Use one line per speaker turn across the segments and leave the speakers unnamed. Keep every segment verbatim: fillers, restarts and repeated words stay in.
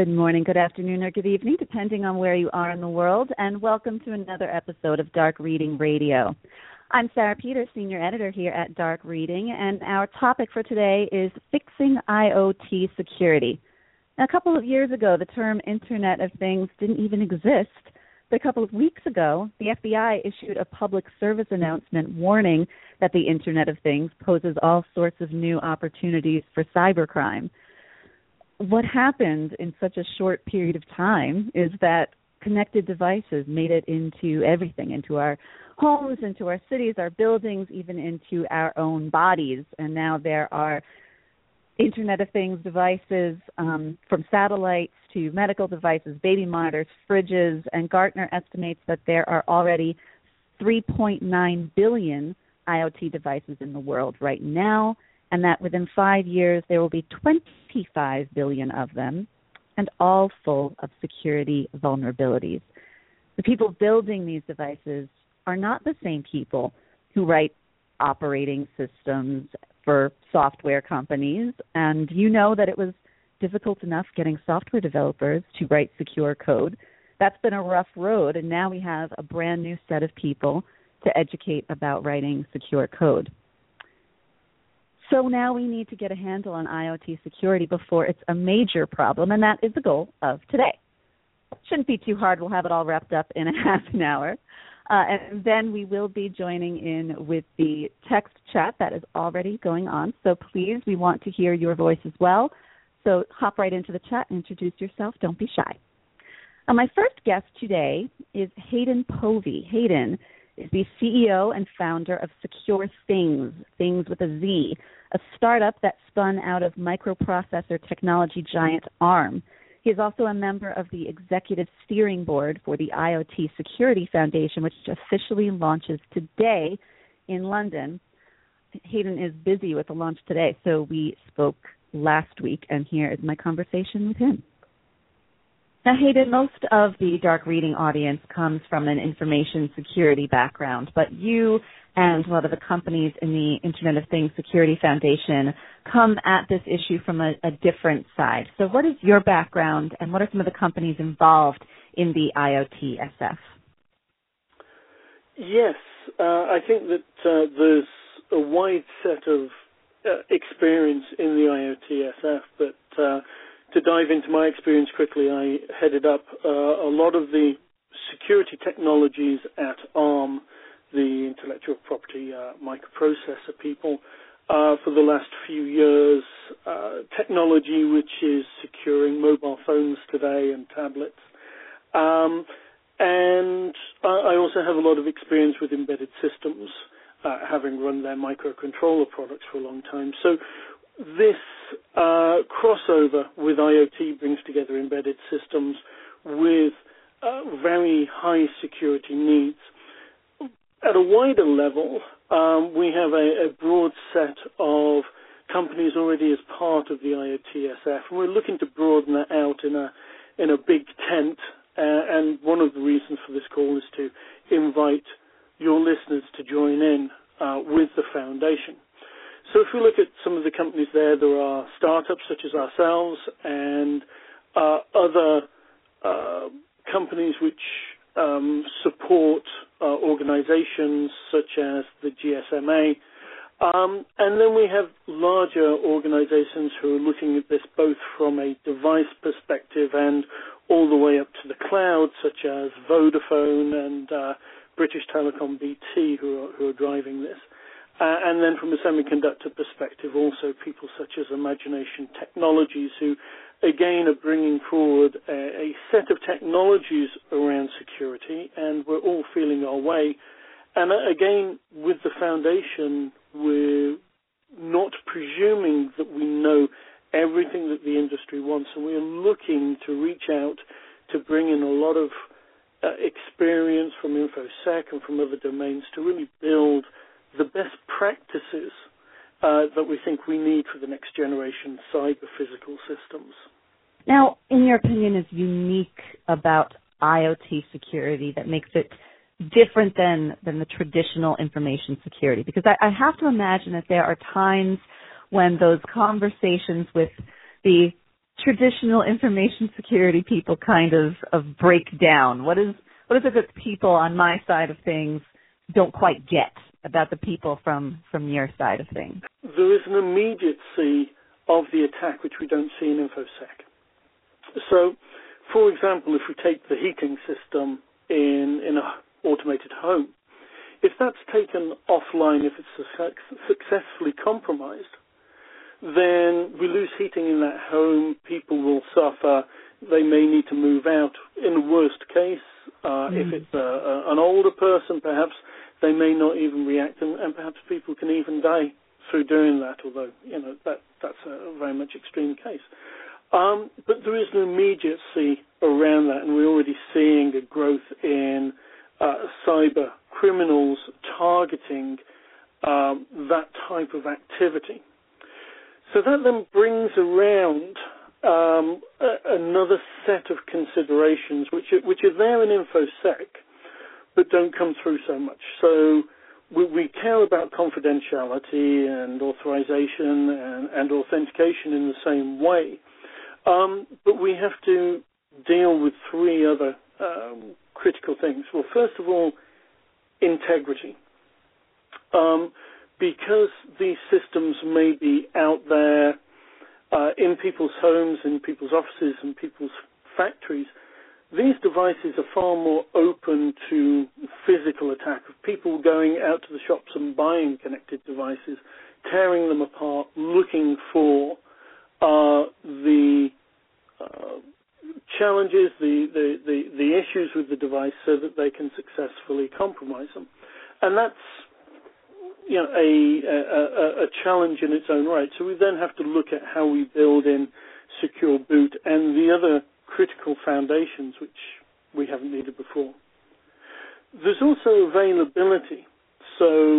Good morning, good afternoon, or good evening, depending on where you are in the world, and welcome to another episode of Dark Reading Radio. I'm Sarah Peters, Senior Editor here at Dark Reading, and our topic for today is fixing I O T security. Now, a couple of years ago, the term Internet of Things didn't even exist, but a couple of weeks ago, the F B I issued a public service announcement warning that the Internet of Things poses all sorts of new opportunities for cybercrime. What happened in such a short period of time is that connected devices made it into everything, into our homes, into our cities, our buildings, even into our own bodies. And now there are Internet of Things devices, um, from satellites to medical devices, baby monitors, fridges, and Gartner estimates that there are already three point nine billion I O T devices in the world right now, and that within five years there will be twenty-five billion of them, and all full of security vulnerabilities. The people building these devices are not the same people who write operating systems for software companies, and you know that it was difficult enough getting software developers to write secure code. That's been a rough road, and now we have a brand new set of people to educate about writing secure code. So now we need to get a handle on I O T security before it's a major problem, and that is the goal of today. Shouldn't be too hard. We'll have it all wrapped up in a half an hour. Uh, and then we will be joining in with the text chat that is already going on. So please, we want to hear your voice as well. So hop right into the chat and introduce yourself. Don't be shy. Uh, my first guest today is Hayden Povey. Hayden is the C E O and founder of Secure Things, Things with a Z, a startup that spun out of microprocessor technology giant ARM. He is also a member of the executive steering board for the I O T Security Foundation, which officially launches today in London. Hayden is busy with the launch today, so we spoke last week, and here is my conversation with him. Now, Hayden, most of the Dark Reading audience comes from an information security background, but you and a lot of the companies in the Internet of Things Security Foundation come at this issue from a, a different side. So what is your background, and what are some of the companies involved in the I O T S F?
Yes, uh, I think that uh, there's a wide set of uh, experience in the I O T S F, but uh, to dive into my experience quickly, I headed up uh, a lot of the security technologies at ARM, the intellectual property uh, microprocessor people, uh, for the last few years. Uh, technology which is securing mobile phones today and tablets. Um, and I also have a lot of experience with embedded systems, uh, having run their microcontroller products for a long time. So this uh, crossover with I O T brings together embedded systems with uh, very high security needs. At a wider level, um, we have a, a broad set of companies already as part of the I O T S F, and we're looking to broaden that out in a in a big tent. Uh, and one of the reasons for this call is to invite your listeners to join in uh, with the foundation. So if we look at some of the companies there, there are startups such as ourselves and uh, other uh, companies which um, support uh, organizations such as the G S M A. Um, and then we have larger organizations who are looking at this both from a device perspective and all the way up to the cloud, such as Vodafone and uh, British Telecom B T, who are, who are driving this. Uh, and then from a semiconductor perspective, also people such as Imagination Technologies, who again are bringing forward a, a set of technologies around security, and we're all feeling our way. And uh, again, with the foundation, we're not presuming that we know everything that the industry wants, and we're looking to reach out to bring in a lot of uh, experience from InfoSec and from other domains to really build the best practices uh, that we think we need for the next generation cyber-physical systems.
Now, in your opinion, is unique about I O T security that makes it different than, than the traditional information security? Because I, I have to imagine that there are times when those conversations with the traditional information security people kind of, of break down? What is what is it that people on my side of things don't quite get about the people from, from your side of things?
There is an immediacy of the attack which we don't see in InfoSec. So, for example, if we take the heating system in, in an automated home, if that's taken offline, if it's successfully compromised, then we lose heating in that home, people will suffer, they may need to move out. In the worst case, uh, mm. if it's a, a, an older person, perhaps they may not even react, and, and perhaps people can even die through doing that, although, you know, that, that's a very much extreme case. Um, but there is an immediacy around that, and we're already seeing a growth in uh, cyber criminals targeting um, that type of activity. So that then brings around um, a, another set of considerations which are, which are there in InfoSec, but don't come through so much. So we, we care about confidentiality and authorization and, and authentication in the same way, um, but we have to deal with three other um, critical things. Well, first of all, integrity. Um, because these systems may be out there uh, in people's homes, in people's offices, and people's factories, these devices are far more open to physical attack, of people going out to the shops and buying connected devices, tearing them apart, looking for uh, the uh, challenges, the, the, the, the issues with the device so that they can successfully compromise them. And that's you know, a, a, a challenge in its own right. So we then have to look at how we build in secure boot and the other critical foundations which we haven't needed before. There's also availability. So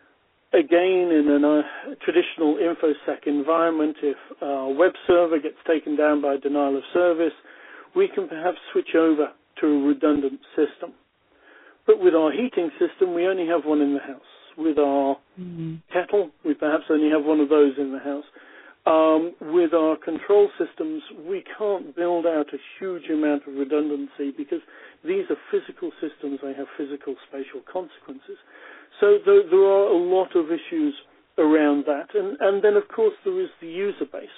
again, in a uh, traditional InfoSec environment, if a web server gets taken down by denial of service, we can perhaps switch over to a redundant system. But with our heating system, we only have one in the house. With our mm-hmm. kettle, we perhaps only have one of those in the house. Um, with our control systems, we can't build out a huge amount of redundancy because these are physical systems. They have physical spatial consequences. So there, there are a lot of issues around that. And, and then, of course, there is the user base.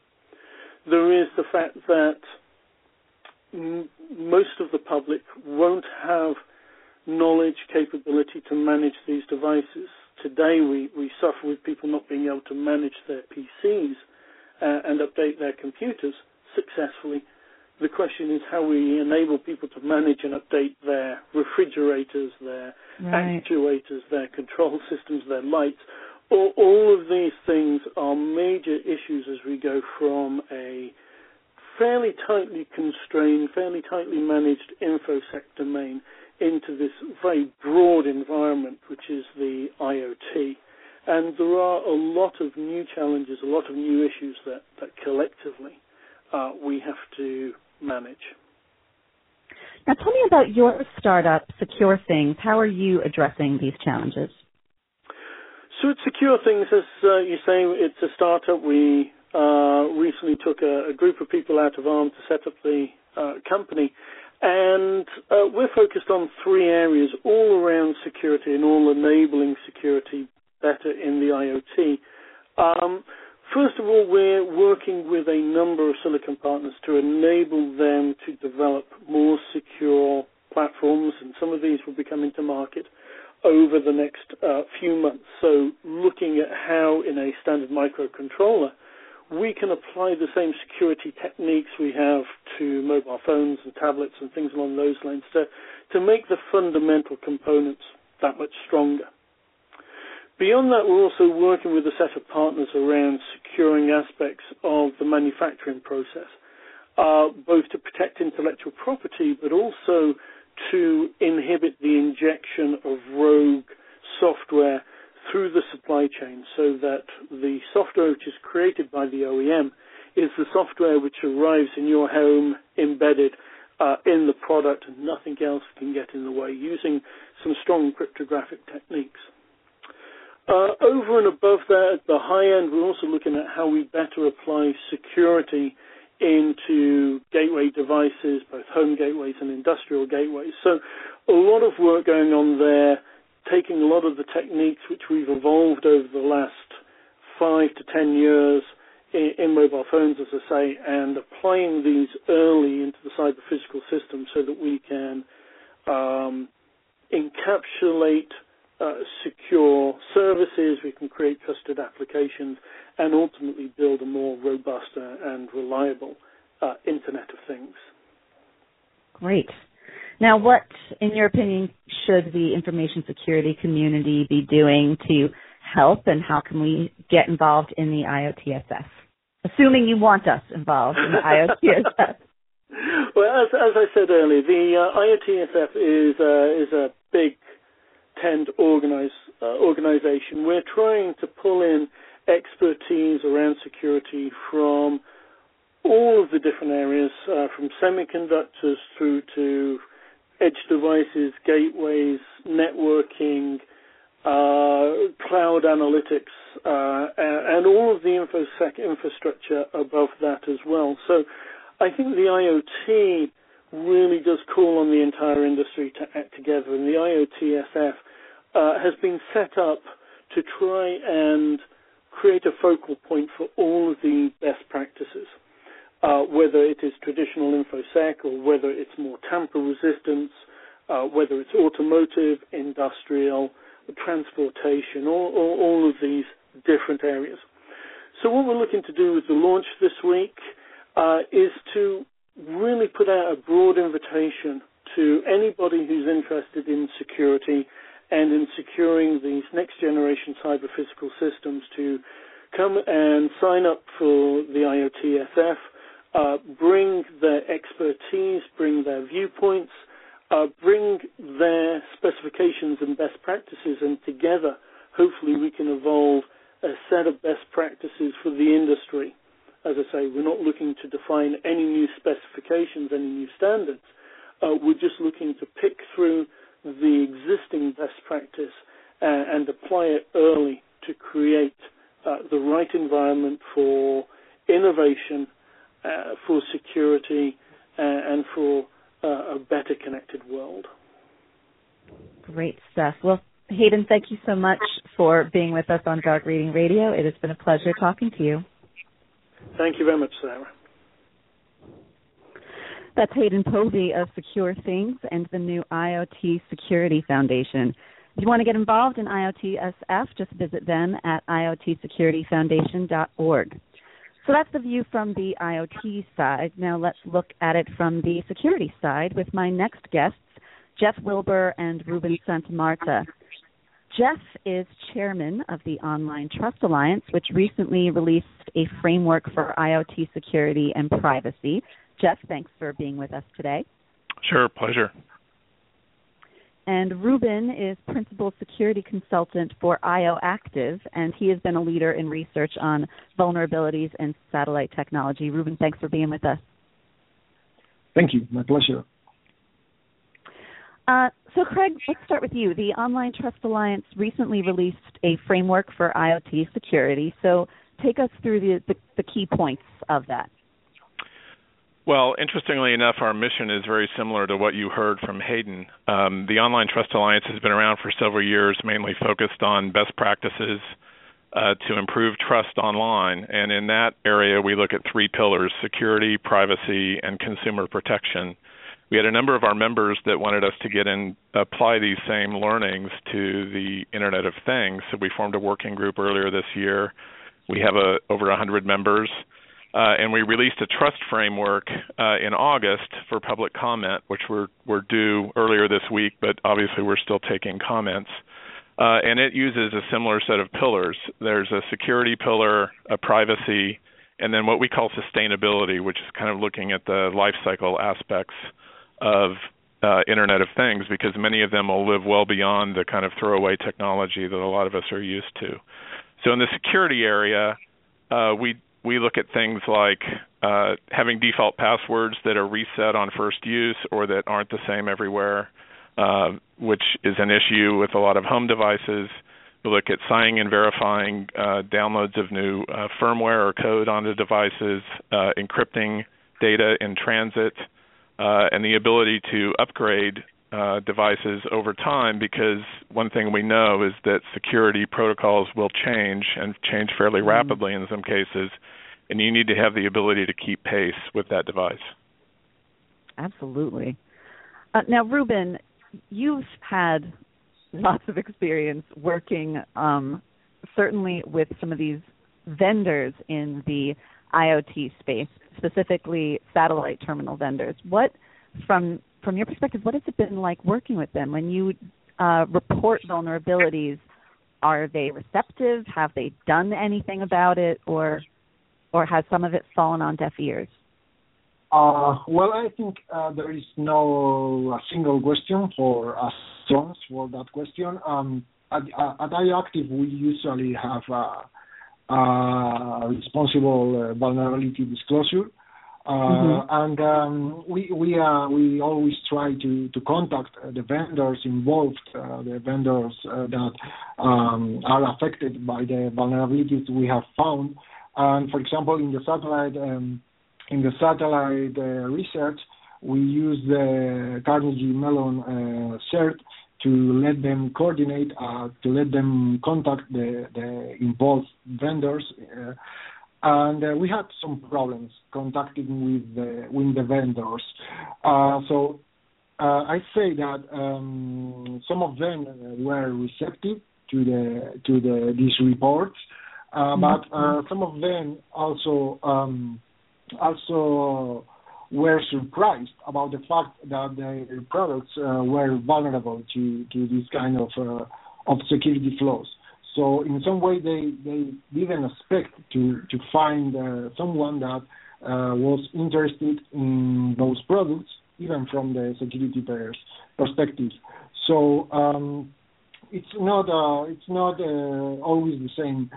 There is the fact that m- most of the public won't have knowledge, capability to manage these devices. Today we, we suffer with people not being able to manage their P Cs uh, and update their computers successfully. The question is how we enable people to manage and update their refrigerators, their right. actuators, their control systems, their lights. All, all of these things are major issues as we go from a fairly tightly constrained, fairly tightly managed InfoSec domain into this very broad environment, which is the IoT. And there are a lot of new challenges, a lot of new issues that, that collectively uh, we have to manage.
Now tell me about your startup, Secure Things. How are you addressing these challenges?
So at Secure Things, as uh, you say, it's a startup. We uh, recently took a, a group of people out of Arm to set up the uh, company. And uh, we're focused on three areas all around security and all enabling security better in the IoT. Um, first of all, we're working with a number of silicon partners to enable them to develop more secure platforms, and some of these will be coming to market over the next uh, few months. So looking at how in a standard microcontroller we can apply the same security techniques we have to mobile phones and tablets and things along those lines to, to make the fundamental components that much stronger. Beyond that, we're also working with a set of partners around securing aspects of the manufacturing process, uh, both to protect intellectual property, but also to inhibit the injection of rogue software through the supply chain, so that the software which is created by the O E M is the software which arrives in your home embedded uh, in the product, and nothing else can get in the way, using some strong cryptographic techniques. Uh, over and above that, at the high end, we're also looking at how we better apply security into gateway devices, both home gateways and industrial gateways. So a lot of work going on there, taking a lot of the techniques which we've evolved over the last five to ten years in, in mobile phones, as I say, and applying these early into the cyber physical system so that we can um, encapsulate uh, secure services, we can create trusted applications, and ultimately build a more robust uh, and reliable uh, Internet of Things.
Great. Now, what, in your opinion, should the information security community be doing to help, and how can we get involved in the I O T S F? Assuming you want us involved in the I O T S F.
Well, as, as I said earlier, the uh, I O T S F is, uh, is a big tent organize, uh, organization. We're trying to pull in expertise around security from all of the different areas, uh, from semiconductors through to edge devices, gateways, networking, uh, cloud analytics, uh, and all of the InfoSec infrastructure above that as well. So I think the I O T really does call on the entire industry to act together, and the I O T S F uh, has been set up to try and create a focal point for all of the best practices. Uh, whether it is traditional InfoSec or whether it's more tamper resistance, uh, whether it's automotive, industrial, transportation, all, all, all of these different areas. So what we're looking to do with the launch this week uh, is to really put out a broad invitation to anybody who's interested in security and in securing these next generation cyber physical systems to come and sign up for the I O T S F. Uh, bring their expertise, bring their viewpoints, uh, bring their specifications and best practices, and together, hopefully, we can evolve a set of best practices for the industry. As I say, we're not looking to define any new specifications, any new standards. Uh, we're just looking to pick through the existing best practice uh, and apply it early to create uh, the right environment for innovation, Uh, for security, uh, and for uh, a better connected world.
Great stuff. Well, Hayden, thank you so much for being with us on Dark Reading Radio. It has been a pleasure talking to you.
Thank you very much, Sarah.
That's Hayden Povey of Secure Things and the new I O T Security Foundation. If you want to get involved in I O T S F, just visit them at I O T security foundation dot org. So that's the view from the I O T side. Now let's look at it from the security side with my next guests, Jeff Wilbur and Ruben Santamarta. Jeff is chairman of the Online Trust Alliance, which recently released a framework for I O T security and privacy. Jeff, thanks for being with us today.
Sure, pleasure.
And Ruben is principal security consultant for I O Active, and he has been a leader in research on vulnerabilities in satellite technology. Ruben, thanks for being with us.
Thank you. My pleasure.
Uh, so, Craig, let's start with you. The Online Trust Alliance recently released a framework for I O T security. So take us through the, the, the key points of that.
Well, interestingly enough, our mission is very similar to what you heard from Hayden. Um, the Online Trust Alliance has been around for several years, mainly focused on best practices uh, to improve trust online. And in that area, we look at three pillars: security, privacy, and consumer protection. We had a number of our members that wanted us to get in, apply these same learnings to the Internet of Things. So we formed a working group earlier this year. We have a, over one hundred members. Uh, and we released a trust framework uh, in August for public comment, which we're, we're due earlier this week, but obviously we're still taking comments. Uh, and it uses a similar set of pillars. There's a security pillar, a privacy, and then what we call sustainability, which is kind of looking at the life cycle aspects of uh, Internet of Things, because many of them will live well beyond the kind of throwaway technology that a lot of us are used to. So in the security area, uh, we We look at things like uh, having default passwords that are reset on first use or that aren't the same everywhere, uh, which is an issue with a lot of home devices. We look at signing and verifying uh, downloads of new uh, firmware or code onto devices, uh, encrypting data in transit, uh, and the ability to upgrade uh, devices over time, because one thing we know is that security protocols will change and change fairly mm-hmm. rapidly in some cases, and you need to have the ability to keep pace with that device.
Absolutely. Uh, now, Ruben, you've had lots of experience working um, certainly with some of these vendors in the IoT space, specifically satellite terminal vendors. What, from from your perspective, what has it been like working with them? When you uh, report vulnerabilities, are they receptive? Have they done anything about it, or or has some of it fallen on deaf ears?
Uh, well, I think uh, there is no a single question for us for that question. Um, at, at iActive, we usually have a, a responsible uh, vulnerability disclosure, uh, mm-hmm. and um, we we uh, we always try to, to contact the vendors involved, uh, the vendors uh, that um, are affected by the vulnerabilities we have found. And for example, in the satellite. Um, In the satellite uh, research, we use the Carnegie Mellon uh, CERT to let them coordinate, uh, to let them contact the, the involved vendors. Uh, and uh, we had some problems contacting with the, with the vendors. Uh, so uh, I say that um, some of them were receptive to the to the these reports, uh, mm-hmm. but uh, some of them also um, also were surprised about the fact that their products uh, were vulnerable to, to this kind of uh, of security flaws. So in some way they, they didn't expect to, to find uh, someone that uh, was interested in those products, even from the security perspective. So um, it's not uh, it's not uh, always the same.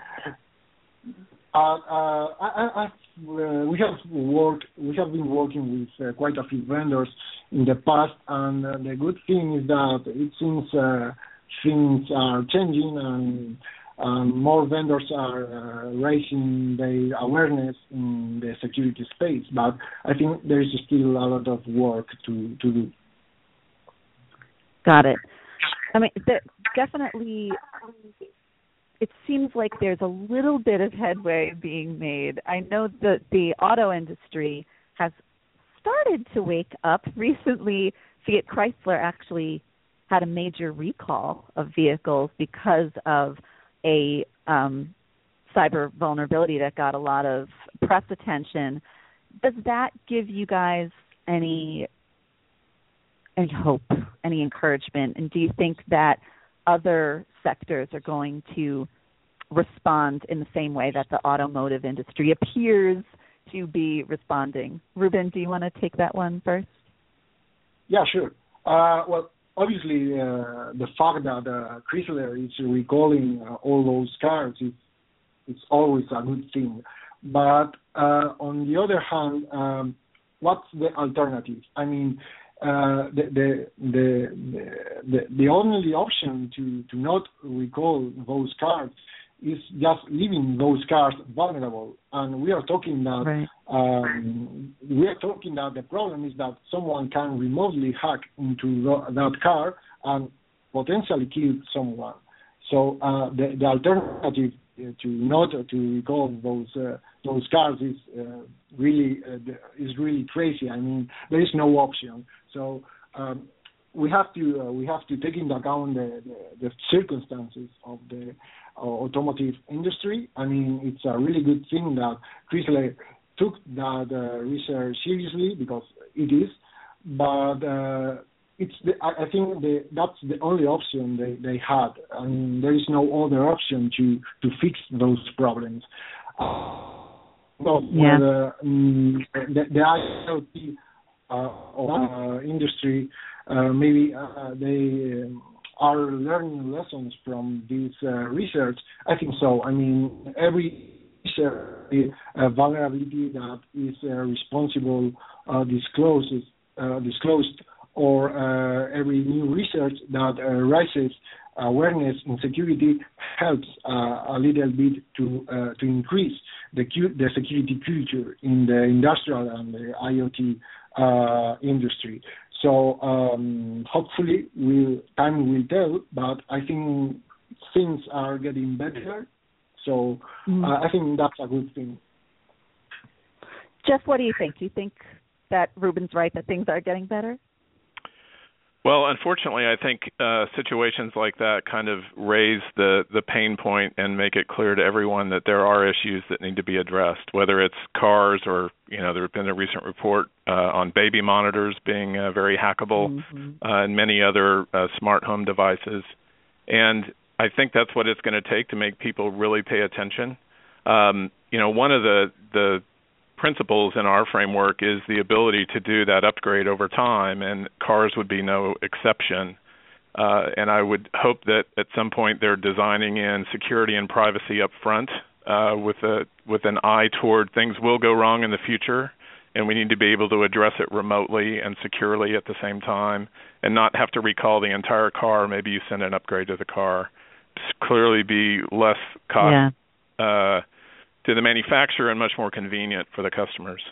Uh, uh, I, I, uh, we have worked. We have been working with uh, quite a few vendors in the past, and uh, the good thing is that it seems uh, things are changing, and um, more vendors are uh, raising their awareness in the security space. But I think there is still a lot of work to to do.
Got it. I mean, definitely. It seems like there's a little bit of headway being made. I know that the auto industry has started to wake up. Recently, Fiat Chrysler actually had a major recall of vehicles because of a um, cyber vulnerability that got a lot of press attention. Does that give you guys any any hope, any encouragement? And do you think that other sectors are going to respond in the same way that the automotive industry appears to be responding? Ruben, do you want to take that one first?
Yeah, sure. Uh, well, obviously, uh, the fact that uh, Chrysler is recalling uh, all those cars is it's always a good thing. But uh, on the other hand, um, what's the alternative? I mean, Uh, the, the the the the only option to, to not recall those cars is just leaving those cars vulnerable, and we are talking that right. um, we are talking that the problem is that someone can remotely hack into the, that car and potentially kill someone. So uh, the the alternative to not to recall those uh, those cars is uh, really uh, is really crazy. I mean, there is no option. So um, we have to uh, we have to take into account the, the, the circumstances of the uh, automotive industry. I mean, it's a really good thing that Chrysler took that uh, research seriously, because it is. But uh, it's the, I, I think the, that's the only option they, they had. I mean, there is no other option to, to fix those problems. Uh, so
yeah.
the, um, the the IoT Uh, uh, industry, uh, maybe uh, they uh, are learning lessons from this uh, research. I think so. I mean, every uh, vulnerability that is uh, responsible uh, discloses uh, disclosed, or uh, every new research that uh, raises awareness in security helps uh, a little bit to uh, to increase the the security culture in the industrial and the IoT uh, industry. So um, hopefully, we'll, time will tell. But I think things are getting better. So mm. uh, I think that's a good thing.
Jeff, what do you think? Do you think that Ruben's right, that things are getting better?
Well, unfortunately, I think uh, situations like that kind of raise the, the pain point and make it clear to everyone that there are issues that need to be addressed, whether it's cars or, you know, there has been a recent report uh, on baby monitors being uh, very hackable mm-hmm. uh, and many other uh, smart home devices. And I think that's what it's going to take to make people really pay attention. Um, you know, one of the, the principles in our framework is the ability to do that upgrade over time, and cars would be no exception. Uh, and I would hope that at some point they're designing in security and privacy up front uh, with a with an eye toward things will go wrong in the future, and we need to be able to address it remotely and securely at the same time, and not have to recall the entire car. Maybe you send an upgrade to the car. Just clearly be less cost.
Yeah.
Uh, to the manufacturer and much more convenient for the customers.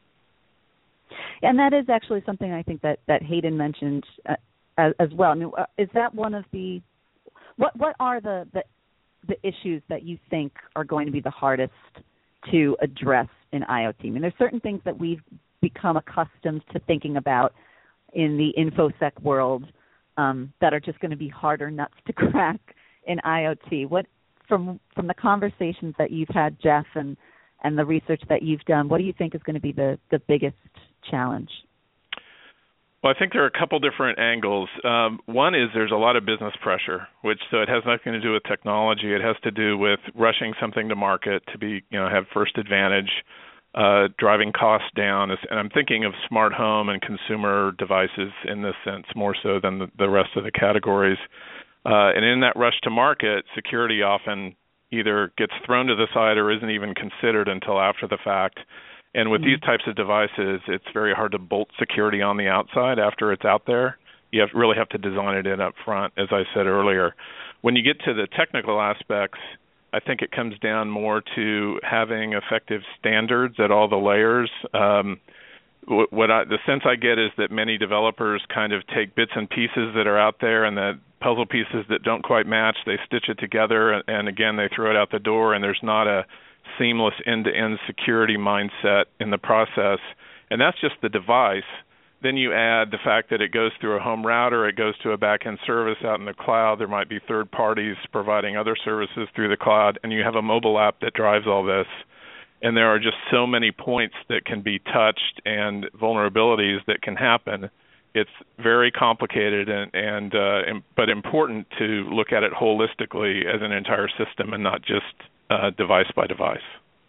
And that is actually something I think that, that Hayden mentioned uh, as, as well. I mean, uh, is that one of the what what are the, the the issues that you think are going to be the hardest to address in IoT? I mean, there's certain things that we've become accustomed to thinking about in the InfoSec world um, that are just going to be harder nuts to crack in IoT. What From from the conversations that you've had, Jeff, and, and the research that you've done, what do you think is going to be the, the biggest challenge?
Well, I think there are a couple different angles. Um, one is there's a lot of business pressure, which so it has nothing to do with technology. It has to do with rushing something to market to be, you know, have first advantage, uh, driving costs down. And I'm thinking of smart home and consumer devices in this sense more so than the, the rest of the categories. Uh, and in that rush to market, security often either gets thrown to the side or isn't even considered until after the fact. And with mm-hmm. these types of devices, it's very hard to bolt security on the outside after it's out there. You have, really have to design it in up front, as I said earlier. When you get to the technical aspects, I think it comes down more to having effective standards at all the layers. Um, what I, the sense I get is that many developers kind of take bits and pieces that are out there and that puzzle pieces that don't quite match, they stitch it together, and, and again, they throw it out the door, and there's not a seamless end-to-end security mindset in the process. And that's just the device. Then you add the fact that it goes through a home router, it goes to a back-end service out in the cloud, there might be third parties providing other services through the cloud, and you have a mobile app that drives all this. And there are just so many points that can be touched and vulnerabilities that can happen. It's very complicated and, and uh, but important to look at it holistically as an entire system and not just uh, device by device.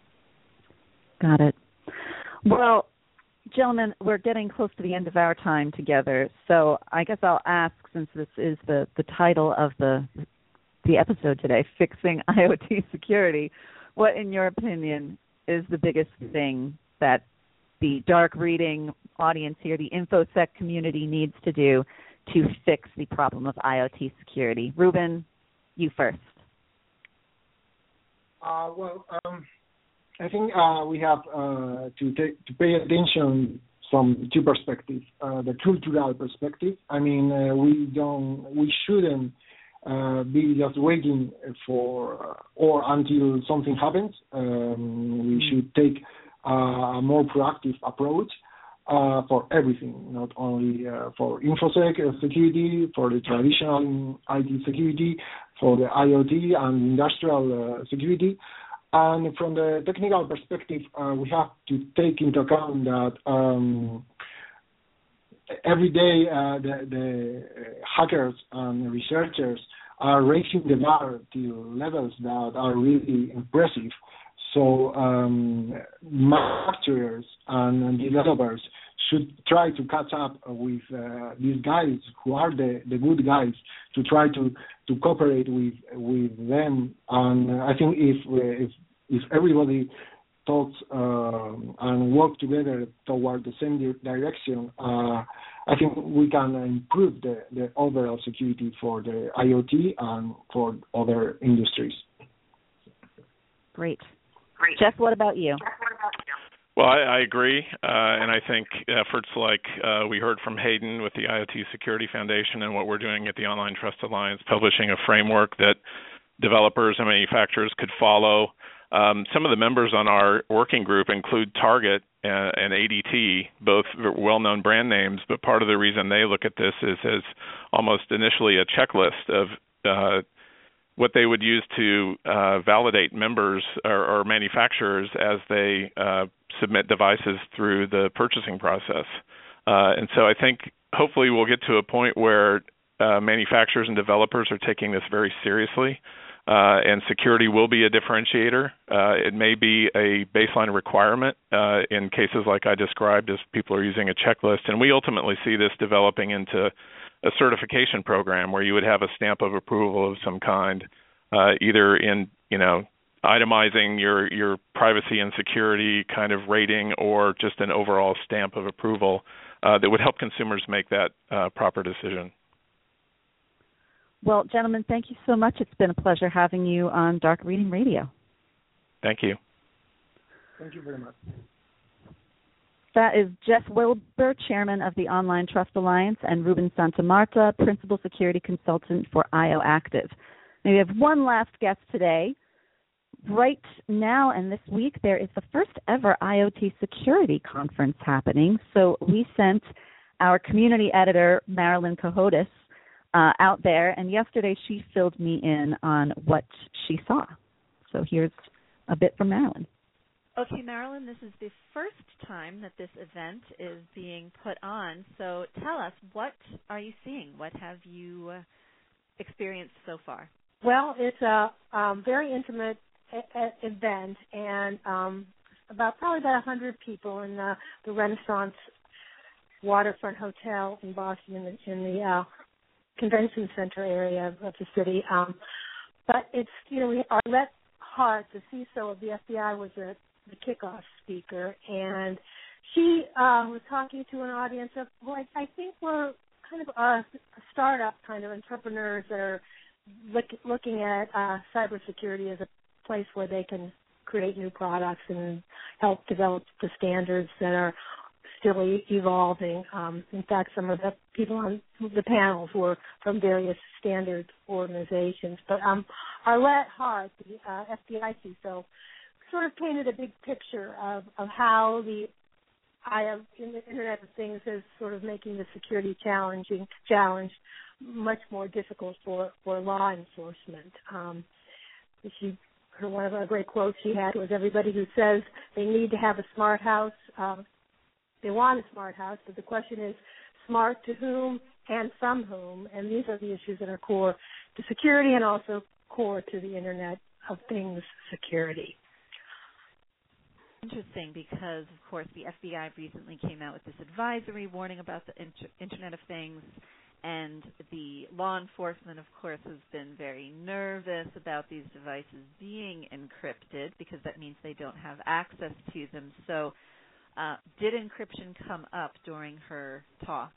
Got it. Well, gentlemen, we're getting close to the end of our time together, so I guess I'll ask, since this is the, the title of the the episode today, Fixing IoT Security, what, in your opinion, is the biggest thing that the dark reading audience here, the InfoSec community, needs to do to fix the problem of IoT security? Ruben, you first.
Uh, well, um, I think uh, we have uh, to take, to pay attention from two perspectives. Uh, the cultural perspective. I mean, uh, we don't, we shouldn't uh, be just waiting for uh, or until something happens. Um, we should take uh, a more proactive approach uh, for everything, not only uh, for InfoSec security, for the traditional I T security, for the IoT and industrial uh, security. And from the technical perspective, uh, we have to take into account that um, every day uh, the, the hackers and researchers are raising the bar to levels that are really impressive. So um, manufacturers and developers should try to catch up with uh, these guys who are the, the good guys, to try to, to cooperate with with them. And I think if if if everybody thoughts uh, and work together toward the same di- direction, uh, I think we can improve the, the overall security for the IoT and for other industries.
Great. Great. Jeff, what about you?
Well, I, I agree, uh, and I think efforts like uh, we heard from Hayden with the IoT Security Foundation and what we're doing at the Online Trust Alliance, publishing a framework that developers and manufacturers could follow. Um, some of the members on our working group include Target and, and A D T, both well-known brand names, but part of the reason they look at this is as almost initially a checklist of uh, what they would use to uh, validate members or, or manufacturers as they uh, submit devices through the purchasing process. Uh, and so I think hopefully we'll get to a point where uh, manufacturers and developers are taking this very seriously, uh, and security will be a differentiator. Uh, it may be a baseline requirement uh, in cases like I described as people are using a checklist, and we ultimately see this developing into a certification program where you would have a stamp of approval of some kind, uh, either in, you know, itemizing your, your privacy and security kind of rating or just an overall stamp of approval uh, that would help consumers make that uh, proper decision.
Well, gentlemen, thank you so much. It's been a pleasure having you on Dark Reading Radio.
Thank you.
Thank you very much.
That is Jeff Wilber, Chairman of the Online Trust Alliance, and Ruben Santamarta, Principal Security Consultant for IOActive. Now, we have one last guest today. Right now and this week, there is the first ever IoT Security Conference happening. So we sent our community editor, Marilyn Cohodes, uh, out there, and yesterday she filled me in on what she saw. So here's a bit from Marilyn.
Okay, Marilyn, this is the first time that this event is being put on. So tell us, what are you seeing? What have you uh, experienced so far?
Well, it's a um, very intimate a- a- event, and um, about probably about one hundred people in uh, the Renaissance Waterfront Hotel in Boston, in the, in the uh, convention center area of, of the city. Um, but it's, you know, we, Arlette Hart, the C I S O of the F B I, was a the kickoff speaker, and she uh, was talking to an audience of, well, I, I think we're kind of a, a startup kind of entrepreneurs that are look, looking at uh, cybersecurity as a place where they can create new products and help develop the standards that are still e- evolving. Um, in fact, some of the people on the panels were from various standards organizations. But um, Arlette Hart, the uh, F B I C I S O, sort of painted a big picture of, of how the I have in the Internet of Things is sort of making the security challenging challenge much more difficult for, for law enforcement. Um, she, her, one of the great quotes she had was, everybody who says they need to have a smart house, um, they want a smart house, but the question is smart to whom and from whom, and these are the issues that are core to security and also core to the Internet of Things security.
Interesting, because, of course, the F B I recently came out with this advisory warning about the inter- Internet of Things, and the law enforcement, of course, has been very nervous about these devices being encrypted because that means they don't have access to them. So uh, did encryption come up during her talk?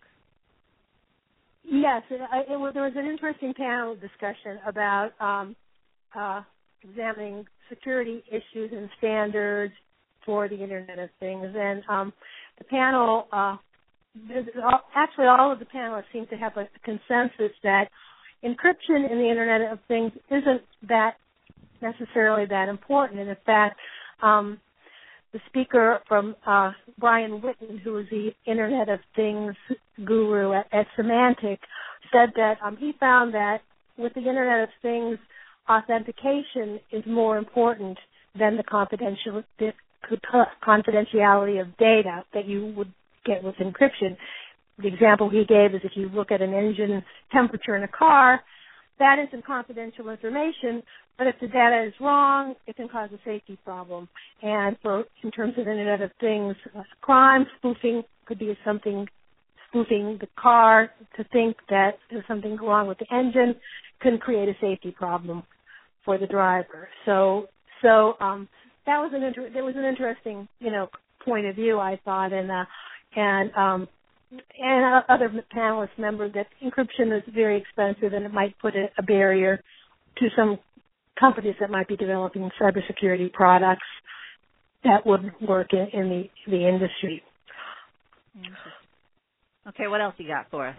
Yes, it, it was, there was an interesting panel discussion about um, uh, examining security issues and standards for the Internet of Things. And um, the panel, uh, actually all of the panelists seem to have a consensus that encryption in the Internet of Things isn't that necessarily that important. And in fact, um, the speaker from uh, Brian Whitten, who is the Internet of Things guru at, at Symantec, said that um, he found that with the Internet of Things, authentication is more important than the confidential confidentiality of data that you would get with encryption. The example he gave is if you look at an engine temperature in a car, that isn't confidential information, but if the data is wrong, it can cause a safety problem. And for in terms of Internet of Things, uh, crime, spoofing could be something, spoofing the car to think that there's something wrong with the engine can create a safety problem for the driver. So, so um, that was an inter- that was an interesting, you know, point of view, I thought, and uh, and um, and other panelists remembered that encryption is very expensive and it might put a, a barrier to some companies that might be developing cybersecurity products that would work in, in the the industry.
Okay, what else you got for us?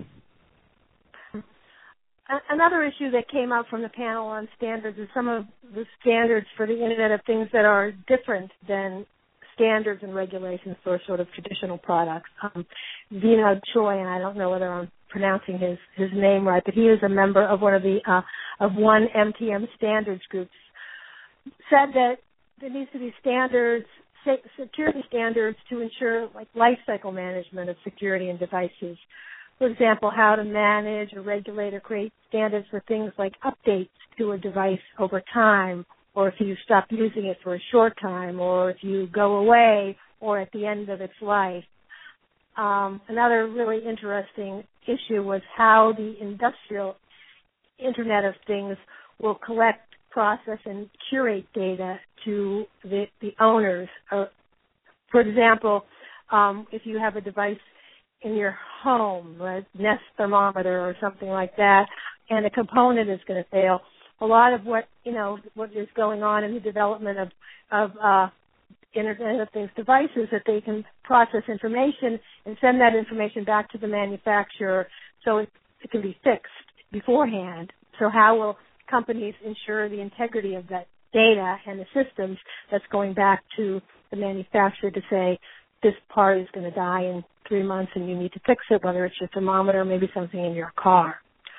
Another issue that came up from the panel on standards is some of the standards for the Internet of Things that are different than standards and regulations for sort of traditional products. Um, Vinod Choi, and I don't know whether I'm pronouncing his, his name right, but he is a member of one of the uh, of one M T M standards groups, said that there needs to be standards, security standards to ensure like life cycle management of security in devices. For example, how to manage or regulate or create standards for things like updates to a device over time, or if you stop using it for a short time, or if you go away, or at the end of its life. Um, another really interesting issue was how the industrial Internet of Things will collect, process, and curate data to the, the owners. Uh, for example, um, if you have a device in your home, a Nest thermometer or something like that, and a component is going to fail, a lot of what, you know, what is going on in the development of, of uh, Internet of Things devices, that they can process information and send that information back to the manufacturer so it, it can be fixed beforehand. So how will companies ensure the integrity of that data and the systems that's going back to the manufacturer to say, this part is going to die in three months and you need to fix it, whether it's your thermometer or maybe something in your car.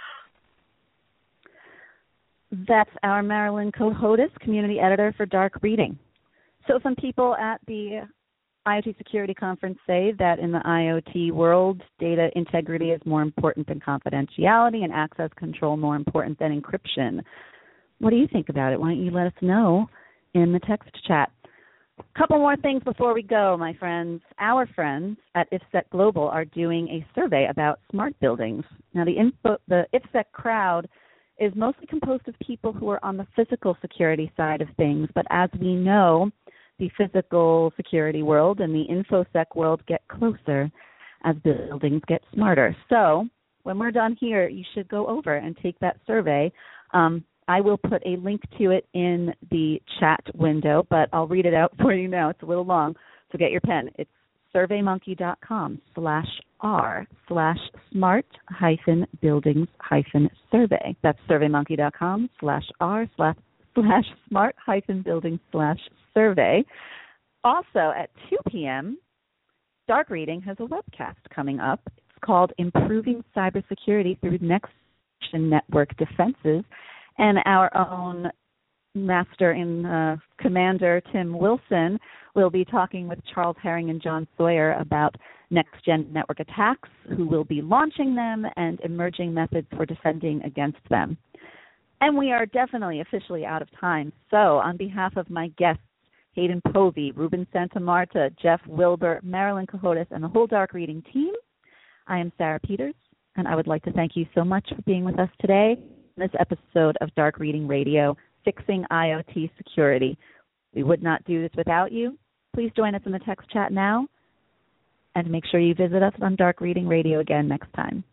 That's our Marilyn Cohodes, community editor for Dark Reading. So some people at the I O T Security Conference say that in the I O T world, data integrity is more important than confidentiality and access control more important than encryption. What do you think about it? Why don't you let us know in the text chat? A couple more things before we go, my friends. Our friends at IFSEC Global are doing a survey about smart buildings. Now, the, info, the IFSEC crowd is mostly composed of people who are on the physical security side of things, but as we know, the physical security world and the InfoSec world get closer as buildings get smarter. So when we're done here, you should go over and take that survey. Um, I will put a link to it in the chat window, but I'll read it out for you now. It's a little long, so get your pen. It's surveymonkey.com slash R slash smart hyphen buildings hyphen survey. That's surveymonkey.com slash R slash slash smart hyphen buildings slash survey. Also at two p.m., Dark Reading has a webcast coming up. It's called Improving Cybersecurity Through Next Generation Network Defenses. And our own master in uh, Commander Tim Wilson will be talking with Charles Herring and John Sawyer about next-gen network attacks, who will be launching them, and emerging methods for defending against them. And we are definitely officially out of time. So on behalf of my guests, Hayden Povey, Ruben Santamarta, Jeff Wilbur, Marilyn Cohodes, and the whole Dark Reading team, I am Sarah Peters, and I would like to thank you so much for being with us today in this episode of Dark Reading Radio, Fixing I O T Security. We would not do this without you. Please join us in the text chat now, and make sure you visit us on Dark Reading Radio again next time.